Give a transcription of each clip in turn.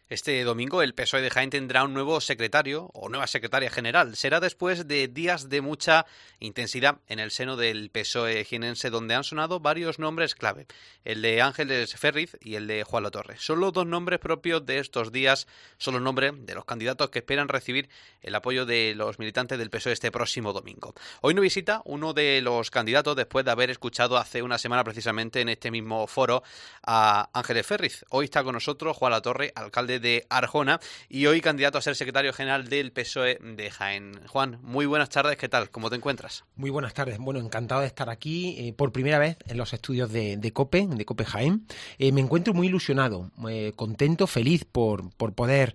Este domingo el PSOE de Jaén tendrá un nuevo secretario o nueva secretaria general. Será después de días de mucha intensidad en el seno del PSOE jienense, donde han sonado varios nombres clave. El de Ángeles Ferriz y el de Juan Latorre. Son los dos nombres propios de estos días, son los nombres de los candidatos que esperan recibir el apoyo de los militantes del PSOE este próximo domingo. Hoy nos visita uno de los candidatos después de haber escuchado hace una semana precisamente en este mismo foro a Ángeles Ferriz. Hoy está con nosotros Juan Latorre, alcalde de Arjona y hoy candidato a ser secretario general del PSOE de Jaén. Juan, muy buenas tardes, ¿qué tal? ¿Cómo te encuentras? Muy buenas tardes, bueno, encantado de estar aquí por primera vez en los estudios de COPE Jaén. Me encuentro muy ilusionado, contento, feliz por poder,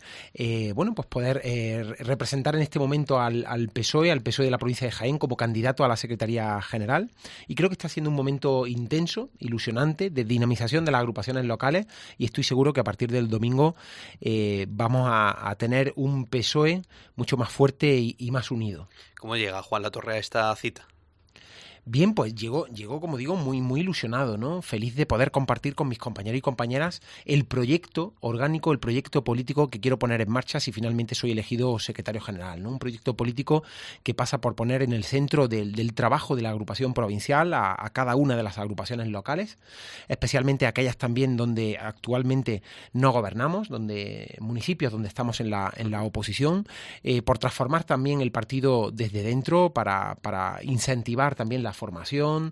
representar en este momento al PSOE de la provincia de Jaén como candidato a la Secretaría General, y creo que está siendo un momento intenso, ilusionante, de dinamización de las agrupaciones locales, y estoy seguro que a partir del domingo vamos a tener un PSOE mucho más fuerte y más unido. ¿Cómo llega Juan Latorre a esta cita? Bien, pues llegó, como digo, muy ilusionado, ¿no? Feliz de poder compartir con mis compañeros y compañeras el proyecto orgánico, el proyecto político que quiero poner en marcha si finalmente soy elegido secretario general, ¿no? Un proyecto político que pasa por poner en el centro del trabajo de la agrupación provincial a cada una de las agrupaciones locales, especialmente aquellas también donde actualmente no gobernamos, municipios donde estamos en la oposición, por transformar también el partido desde dentro para incentivar también la formación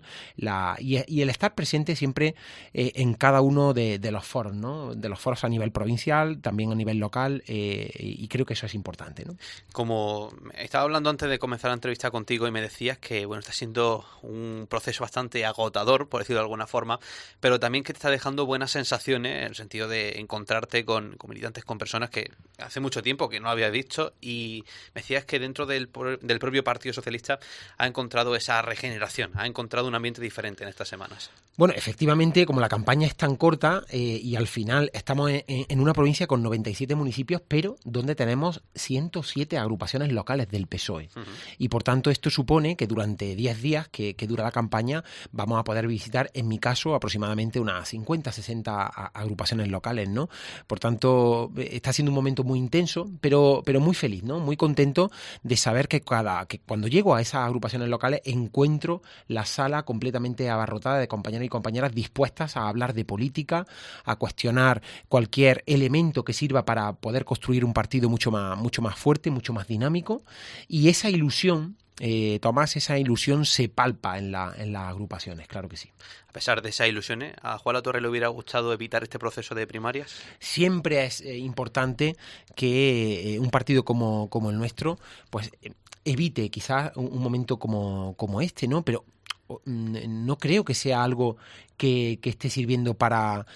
y el estar presente siempre en cada uno de los foros, ¿no? De los foros a nivel provincial, también a nivel local, y creo que eso es importante, ¿no? Como estaba hablando antes de comenzar la entrevista contigo y me decías que bueno, está siendo un proceso bastante agotador, por decirlo de alguna forma, pero también que te está dejando buenas sensaciones en el sentido de encontrarte con militantes, con personas que hace mucho tiempo que no habías visto, y me decías que dentro del propio Partido Socialista ha encontrado esa regeneración, ha encontrado un ambiente diferente en estas semanas. Bueno, efectivamente, como la campaña es tan corta y al final estamos en una provincia con 97 municipios, pero donde tenemos 107 agrupaciones locales del PSOE. Uh-huh. Y por tanto esto supone que durante 10 días que dura la campaña vamos a poder visitar, en mi caso, aproximadamente unas 50, 60 agrupaciones locales, ¿no? Por tanto, está siendo un momento muy intenso, pero muy feliz, ¿no? Muy contento de saber que cuando llego a esas agrupaciones locales encuentro la sala completamente abarrotada de compañeros y compañeras dispuestas a hablar de política, a cuestionar cualquier elemento que sirva para poder construir un partido mucho más fuerte, mucho más dinámico, y esa ilusión, Tomás, esa ilusión se palpa en las agrupaciones, claro que sí. A pesar de esas ilusiones, ¿a Juan Latorre le hubiera gustado evitar este proceso de primarias? Siempre es importante que un partido como el nuestro pues evite quizás un momento como este, ¿no? Pero no creo que sea algo que esté sirviendo para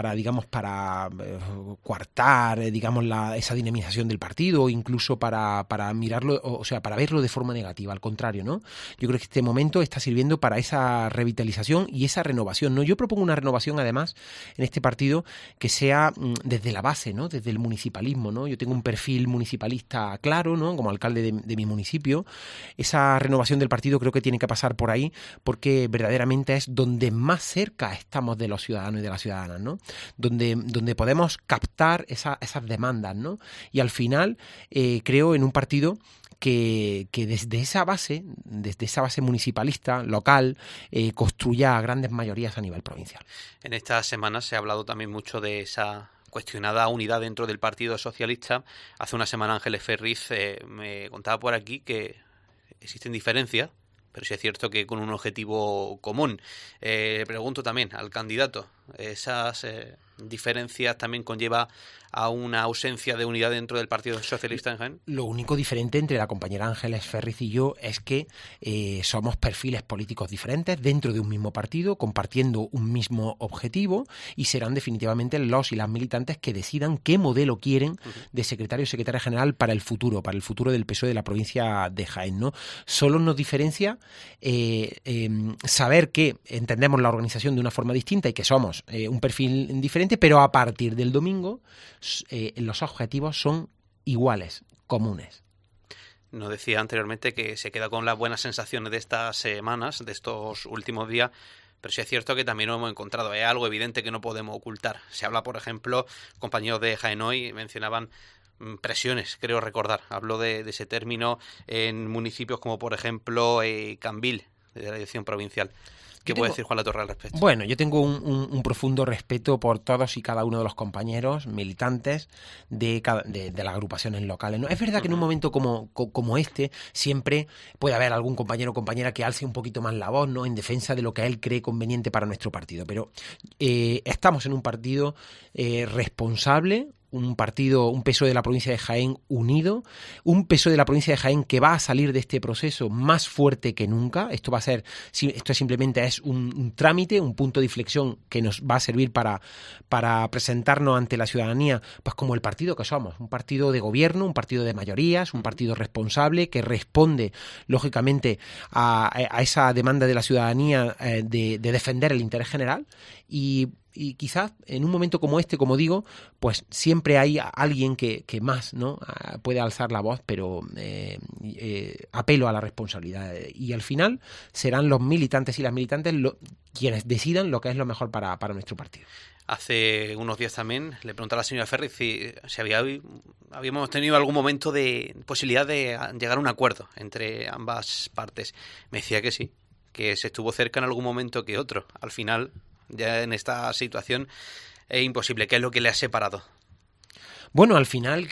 coartar, esa dinamización del partido, o incluso para mirarlo, o sea, para verlo de forma negativa. Al contrario, ¿no? Yo creo que este momento está sirviendo para esa revitalización y esa renovación, ¿no? Yo propongo una renovación, además, en este partido que sea desde la base, ¿no? Desde el municipalismo, ¿no? Yo tengo un perfil municipalista claro, ¿no? Como alcalde de mi municipio. Esa renovación del partido creo que tiene que pasar por ahí, porque verdaderamente es donde más cerca estamos de los ciudadanos y de las ciudadanas, ¿no? Donde podemos captar esas demandas, ¿no? Y al final creo en un partido que desde esa base municipalista, local, construya grandes mayorías a nivel provincial. En estas semanas se ha hablado también mucho de esa cuestionada unidad dentro del Partido Socialista. Hace una semana Ángeles Ferriz me contaba por aquí que existen diferencias, pero sí es cierto que con un objetivo común. Le pregunto también al candidato, ¿esas diferencias también conlleva a una ausencia de unidad dentro del Partido Socialista en Jaén? Lo único diferente entre la compañera Ángeles Ferriz y yo es que somos perfiles políticos diferentes dentro de un mismo partido, compartiendo un mismo objetivo, y serán definitivamente los y las militantes que decidan qué modelo quieren de secretario o secretaria general para el futuro del PSOE de la provincia de Jaén, ¿no? Solo nos diferencia saber que entendemos la organización de una forma distinta y que somos un perfil diferente, pero a partir del domingo los objetivos son iguales, comunes. Nos decía anteriormente que se queda con las buenas sensaciones de estas semanas, de estos últimos días, pero sí es cierto que también lo hemos encontrado. Es algo evidente que no podemos ocultar. Se habla, por ejemplo, compañeros de Jaén Hoy mencionaban presiones, creo recordar. Hablo de ese término en municipios como, por ejemplo, Cambil, de la dirección provincial. ¿Qué puede decir Juan Latorre al respecto? Bueno, yo tengo un profundo respeto por todos y cada uno de los compañeros militantes de las agrupaciones locales, ¿no? Es verdad que en un momento como este siempre puede haber algún compañero o compañera que alce un poquito más la voz, ¿no?, en defensa de lo que él cree conveniente para nuestro partido. Pero estamos en un partido responsable, un PSOE de la provincia de Jaén unido, un PSOE de la provincia de Jaén que va a salir de este proceso más fuerte que nunca. Esto simplemente es un trámite, un punto de inflexión que nos va a servir para presentarnos ante la ciudadanía, pues como el partido que somos, un partido de gobierno, un partido de mayorías, un partido responsable que responde lógicamente a esa demanda de la ciudadanía de defender el interés general. Y quizás en un momento como este, como digo, pues siempre hay alguien que más, ¿no?, puede alzar la voz, pero apelo a la responsabilidad. Y al final serán los militantes y las militantes quienes decidan lo que es lo mejor para nuestro partido. Hace unos días también le pregunté a la señora Ferriz si habíamos tenido algún momento de posibilidad de llegar a un acuerdo entre ambas partes. Me decía que sí, que se estuvo cerca en algún momento que otro. Al final, ya en esta situación es imposible. ¿Qué es lo que le ha separado? Bueno, al final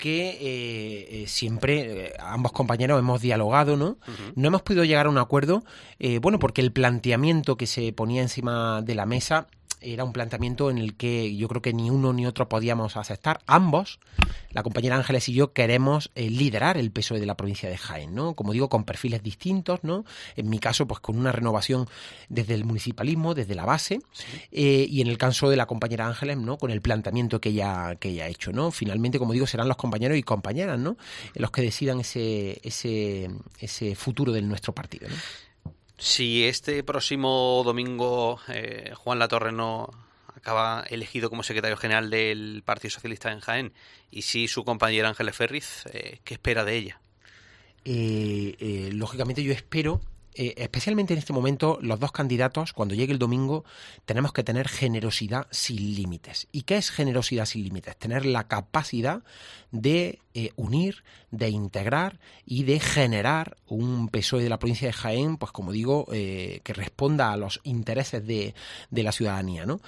que siempre ambos compañeros hemos dialogado, ¿no? Uh-huh. No hemos podido llegar a un acuerdo, porque el planteamiento que se ponía encima de la mesa era un planteamiento en el que yo creo que ni uno ni otro podíamos aceptar. Ambos, la compañera Ángeles y yo, queremos liderar el PSOE de la provincia de Jaén, ¿no? Como digo, con perfiles distintos, ¿no? En mi caso, pues con una renovación desde el municipalismo, desde la base, sí. Y en el caso de la compañera Ángeles, ¿no?, con el planteamiento que ella ha hecho, ¿no? Finalmente, como digo, serán los compañeros y compañeras, ¿no?, los que decidan ese futuro de nuestro partido, ¿no? Si este próximo domingo Juan Latorre no acaba elegido como secretario general del Partido Socialista en Jaén y si su compañera Ángeles Ferriz, ¿qué espera de ella? Lógicamente yo espero, especialmente en este momento, los dos candidatos, cuando llegue el domingo, tenemos que tener generosidad sin límites. ¿Y qué es generosidad sin límites? Tener la capacidad de unir, de integrar y de generar un PSOE de la provincia de Jaén, pues como digo, que responda a los intereses de la ciudadanía, ¿no?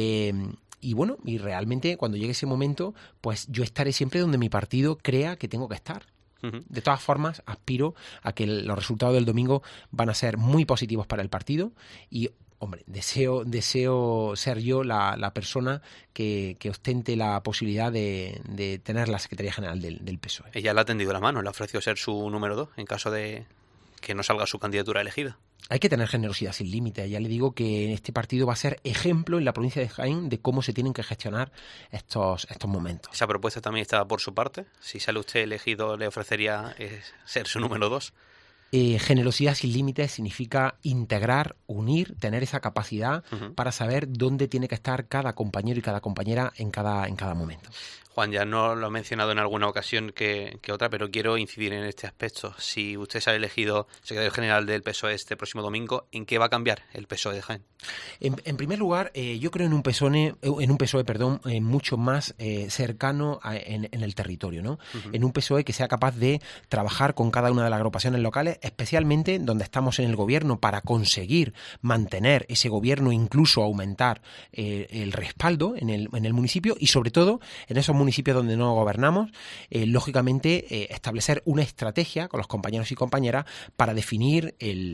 Y bueno, y realmente cuando llegue ese momento, pues yo estaré siempre donde mi partido crea que tengo que estar. De todas formas, aspiro a que los resultados del domingo van a ser muy positivos para el partido y, hombre, deseo ser yo la persona que ostente la posibilidad de tener la Secretaría General del PSOE. Ella le ha tendido la mano, le ha ofrecido ser su número 2 en caso de que no salga su candidatura elegida. Hay que tener generosidad sin límite. Ya le digo que este partido va a ser ejemplo en la provincia de Jaén de cómo se tienen que gestionar estos momentos. ¿Esa propuesta también está por su parte? Si sale usted elegido, ¿le ofrecería ser su número 2? Generosidad sin límites significa integrar, unir, tener esa capacidad para saber dónde tiene que estar cada compañero y cada compañera en cada momento. Juan, ya no lo ha mencionado en alguna ocasión que otra, pero quiero incidir en este aspecto. Si usted sale elegido secretario general del PSOE este próximo domingo, ¿en qué va a cambiar el PSOE de Jaén? En primer lugar, yo creo en un PSOE mucho más cercano en el territorio, ¿no? Uh-huh. En un PSOE que sea capaz de trabajar con cada una de las agrupaciones locales, especialmente donde estamos en el gobierno, para conseguir mantener ese gobierno, incluso aumentar el respaldo en el municipio y, sobre todo, en esos municipios donde no gobernamos, lógicamente establecer una estrategia con los compañeros y compañeras para definir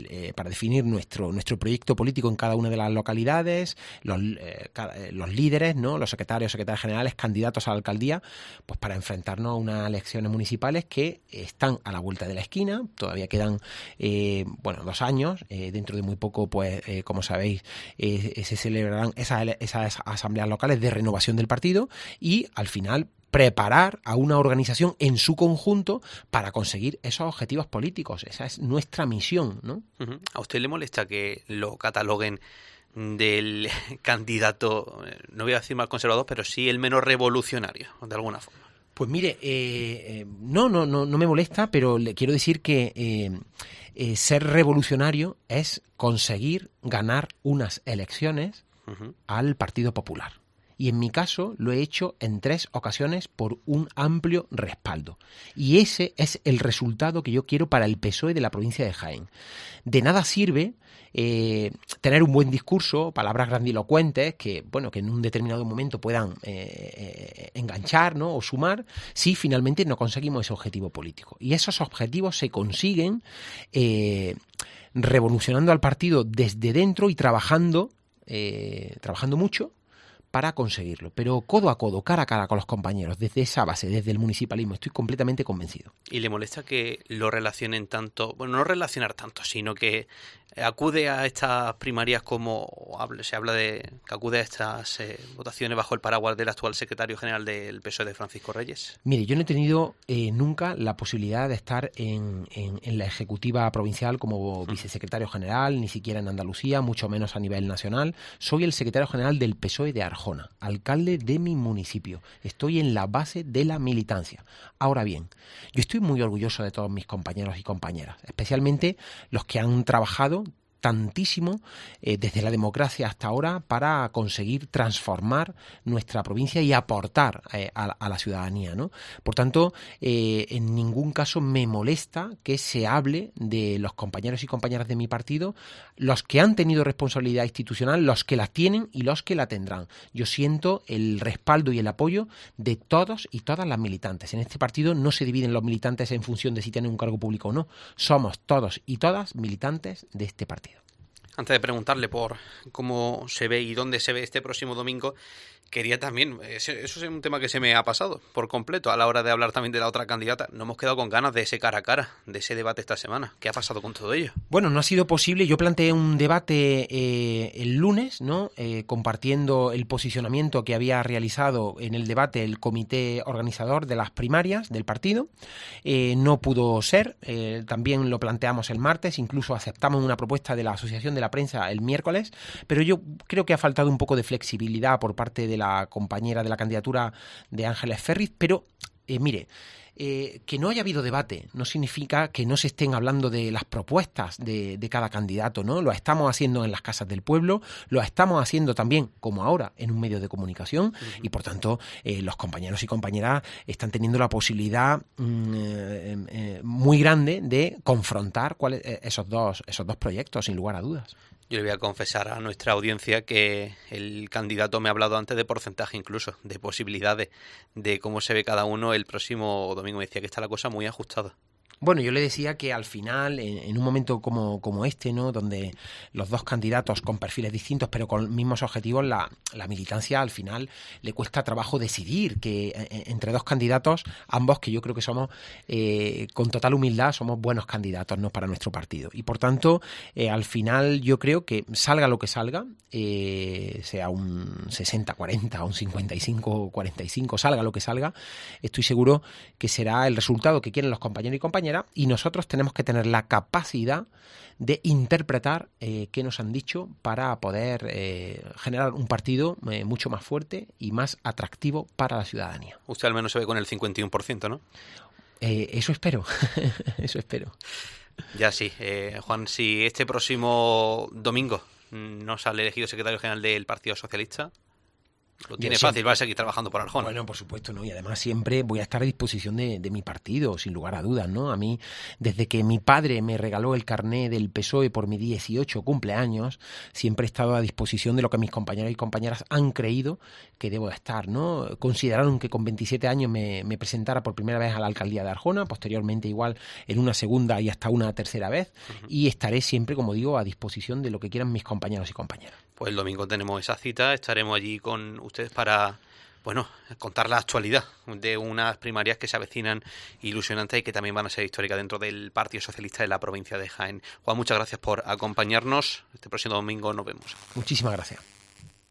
nuestro proyecto político en cada una de las localidades, los líderes, ¿no?, los secretarias generales, candidatos a la alcaldía, pues para enfrentarnos a unas elecciones municipales que están a la vuelta de la esquina. Todavía quedan 2 años, dentro de muy poco, pues como sabéis, se celebrarán esas asambleas locales de renovación del partido y al final preparar a una organización en su conjunto para conseguir esos objetivos políticos. Esa es nuestra misión, ¿no? Uh-huh. ¿A usted le molesta que lo cataloguen del candidato, no voy a decir más conservador, pero sí el menos revolucionario, de alguna forma? Pues mire, no me molesta, pero le quiero decir que ser revolucionario es conseguir ganar unas elecciones al Partido Popular. Y en mi caso lo he hecho en 3 ocasiones por un amplio respaldo. Y ese es el resultado que yo quiero para el PSOE de la provincia de Jaén. De nada sirve tener un buen discurso, palabras grandilocuentes que, bueno, que en un determinado momento puedan enganchar, ¿no?, o sumar, si finalmente no conseguimos ese objetivo político. Y esos objetivos se consiguen revolucionando al partido desde dentro y trabajando mucho para conseguirlo, pero codo a codo, cara a cara con los compañeros, desde esa base, desde el municipalismo, estoy completamente convencido. ¿Y le molesta que lo relacionen tanto, bueno, no relacionar tanto, sino que acude a estas primarias como se habla de que acude a estas votaciones bajo el paraguas del actual secretario general del PSOE de Francisco Reyes? Mire, yo no he tenido nunca la posibilidad de estar en la ejecutiva provincial como vicesecretario general, ni siquiera en Andalucía, mucho menos a nivel nacional. Soy el secretario general del PSOE de Arjona, alcalde de mi municipio. Estoy en la base de la militancia. Ahora bien, yo estoy muy orgulloso de todos mis compañeros y compañeras, especialmente los que han trabajado tantísimo desde la democracia hasta ahora para conseguir transformar nuestra provincia y aportar a la ciudadanía, ¿no? Por tanto, en ningún caso me molesta que se hable de los compañeros y compañeras de mi partido, los que han tenido responsabilidad institucional, los que la tienen y los que la tendrán. Yo siento el respaldo y el apoyo de todos y todas las militantes. En este partido no se dividen los militantes en función de si tienen un cargo público o no. Somos todos y todas militantes de este partido. Antes de preguntarle por cómo se ve y dónde se ve este próximo domingo, quería también, eso es un tema que se me ha pasado por completo a la hora de hablar también de la otra candidata. No hemos quedado con ganas de ese cara a cara, de ese debate esta semana. ¿Qué ha pasado con todo ello? Bueno, no ha sido posible. Yo planteé un debate el lunes, ¿no? Compartiendo el posicionamiento que había realizado en el debate el comité organizador de las primarias del partido. No pudo ser. También lo planteamos el martes, incluso aceptamos una propuesta de la Asociación de la Prensa el miércoles, pero yo creo que ha faltado un poco de flexibilidad por parte de la compañera de la candidatura de Ángeles Ferriz, pero mire, que no haya habido debate no significa que no se estén hablando de las propuestas de cada candidato, ¿no? Lo estamos haciendo en las casas del pueblo, lo estamos haciendo también, como ahora, en un medio de comunicación y, por tanto, los compañeros y compañeras están teniendo la posibilidad muy grande de confrontar esos dos proyectos, sin lugar a dudas. Yo le voy a confesar a nuestra audiencia que el candidato me ha hablado antes de porcentaje incluso, de posibilidades, de cómo se ve cada uno el próximo domingo. Me decía que está la cosa muy ajustada. Bueno, yo le decía que al final, en un momento como este, ¿no?, donde los dos candidatos con perfiles distintos pero con mismos objetivos, la militancia al final le cuesta trabajo decidir, que entre dos candidatos, ambos que yo creo que somos, con total humildad, somos buenos candidatos, ¿no?, para nuestro partido. Y por tanto, al final yo creo que salga lo que salga, sea un 60-40 o un 55-45, salga lo que salga, estoy seguro que será el resultado que quieren los compañeros y compañeras, y nosotros tenemos que tener la capacidad de interpretar qué nos han dicho para poder generar un partido mucho más fuerte y más atractivo para la ciudadanía. Usted al menos se ve con el 51%, ¿no? Eso espero, eso espero. Ya sí. Juan, si este próximo domingo no sale elegido secretario general del Partido Socialista, lo tiene fácil, va a seguir trabajando por Arjona. Bueno, por supuesto, ¿no? Y además siempre voy a estar a disposición de mi partido, sin lugar a dudas, ¿no? A mí, desde que mi padre me regaló el carné del PSOE por mi 18 cumpleaños, siempre he estado a disposición de lo que mis compañeros y compañeras han creído que debo de estar, ¿no? Consideraron que con 27 años me presentara por primera vez a la alcaldía de Arjona, posteriormente igual en una segunda y hasta una tercera vez, y estaré siempre, como digo, a disposición de lo que quieran mis compañeros y compañeras. Pues el domingo tenemos esa cita, estaremos allí con ustedes para, bueno, contar la actualidad de unas primarias que se avecinan ilusionantes y que también van a ser históricas dentro del Partido Socialista de la provincia de Jaén. Juan, muchas gracias por acompañarnos. Este próximo domingo nos vemos. Muchísimas gracias.